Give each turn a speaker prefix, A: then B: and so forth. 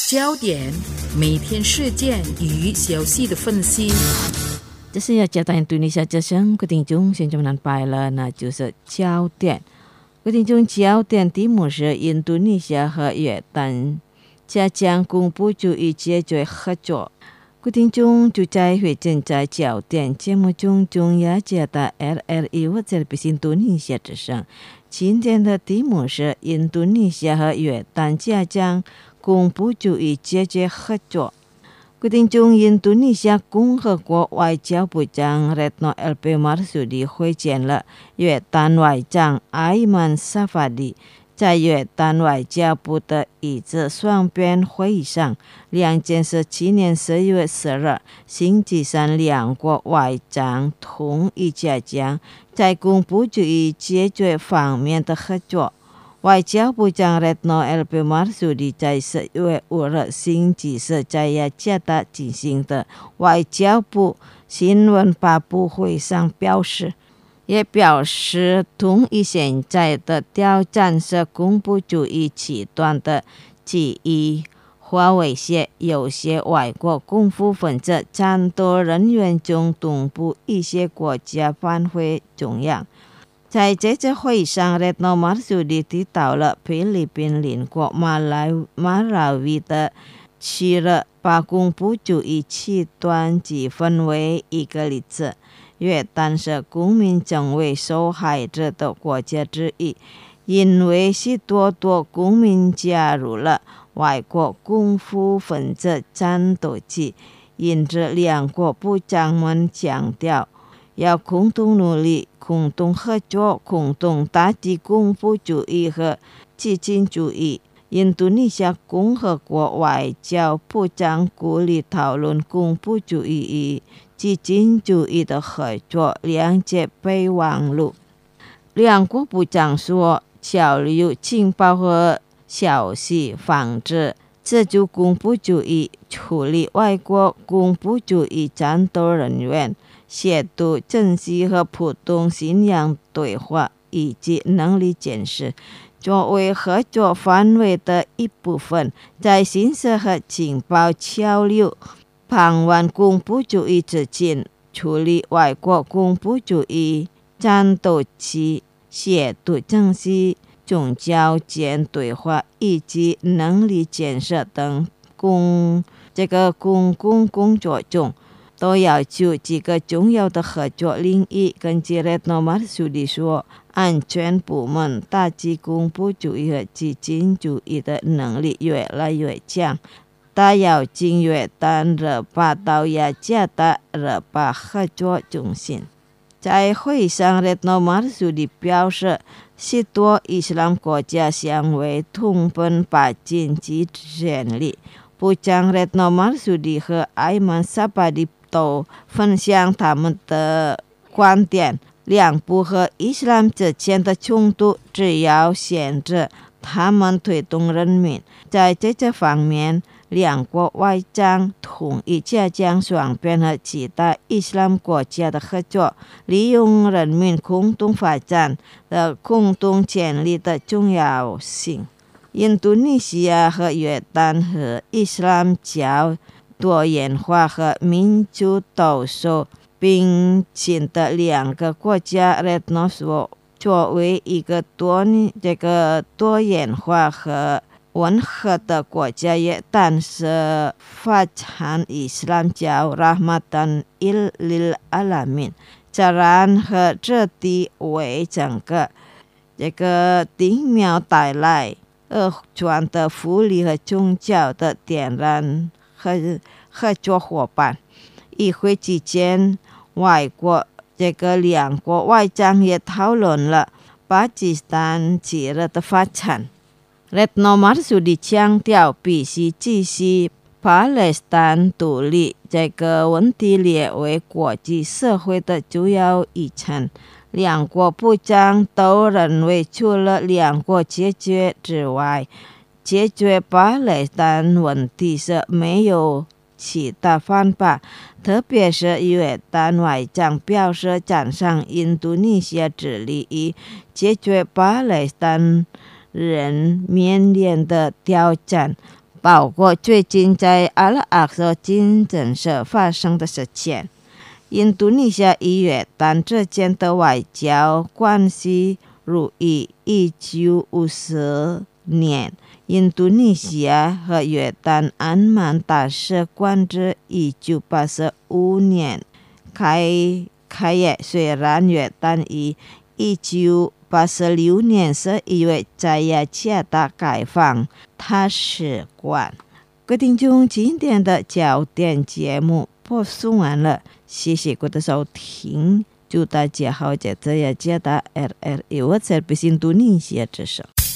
A: 焦点，每天事件与消息的分析。
B: 这是要加大印度尼西亚之声，各位听众，现在们拜了，那就是焦点。各位听众，焦点题目是印度尼西亚和约旦加强公布主义解决合作。各位听众，就在会正在焦点节目中，中亚加大 RRI 或者是印度尼西亚之声。今天的题目是印度尼西亚和约旦加强公布主义解决合作。各位听众，印度尼西亚共和国外交部长 Retno LP Marsudi 会见了约旦外长 Aiman Safadi。在约旦外交部的一次双边会议上，2017年4月10日星期三，两国外长同意加强在公布主义解决方面的合作。外交部长 Retno LP Marsudi 在4月5日星期四在雅加达进行的外交部新闻发布会上也表示同意现在的挑战是恐怖主义极端的记忆或威胁有些外国恐怖分子战斗人员中东部一些国家返回中央。在这次会议上 Retno Marsudi 提到了菲律宾邻国马拉维的七日把恐怖主义极端击分为一个例子。约旦是公民成为受害者的国家之一，因为许多公民加入了外国恐怖分子战斗机，因此两国部长们强调要共同努力、共同合作、共同打击恐怖主义和激进主义。印度尼西亚共和国外交部长鼓励讨论恐怖主义与激进主义的合作两者备忘录。两国部长说，交流情报和消息，防止自主恐怖主义，处理外国恐怖主义战斗人员，协助正视和普通信仰对话，以及能力建设作为合作范围的一部分，在信息和情报交流、防范恐怖主义之前，处理外国恐怖主义战斗机，协助正视宗教间对话以及能力建设等公共工作中，都要就几个重要的合作领域。根据 Retno Marsudi 说，安全部门打击恐怖主义和激进主义的能力越来越强，大要经约旦热巴到雅加达热巴合作中心。在会议上 Retno Marsudi 表示，许多伊斯兰国家想为同奔把经济权利。部长 Retno Marsudi 和 Aiman Safadi 都分享他们的观点，两部和伊斯兰之间的冲突只要限制他们推动人民。在这方面，两国外长同意加强双边和其他伊斯兰国家的合作，利用人民共同发展的共同潜力的重要性。印度尼西亚和约旦和伊斯兰教多元化和民主都受并进的两个国家 Retno 说，作为一个多元化和温和的国家，约旦是发展伊斯兰教 Rahmatan lil Alamin， 自然和这地为整个地苗带来二传的福利和宗教的点燃和合作伙伴。议会期间，两国外长也讨论了巴基斯坦今日的发展。Retno Marsudi 强调，必须继续巴勒斯坦独立这个问题列为国际社会的主要议程。两国部长都认为，除了两国解决之外，解决巴勒斯坦问题是没有其他方法，特别是约旦外长表示赞赏印度尼西亚致力于解决巴勒斯坦人面临的挑战， 包括最近在阿拉伯所金正社发生的事情。印度尼西亚与约旦之间的外交关系如于1950年，印度尼西亚和约旦安曼大使馆至1985年开业，虽然约旦于1986年11月在雅加达开放大使馆。各位听众，今天的焦点节目播送完了，谢谢各位的收听，祝大家好，在雅加达 RRI 我在印度尼西亚之上。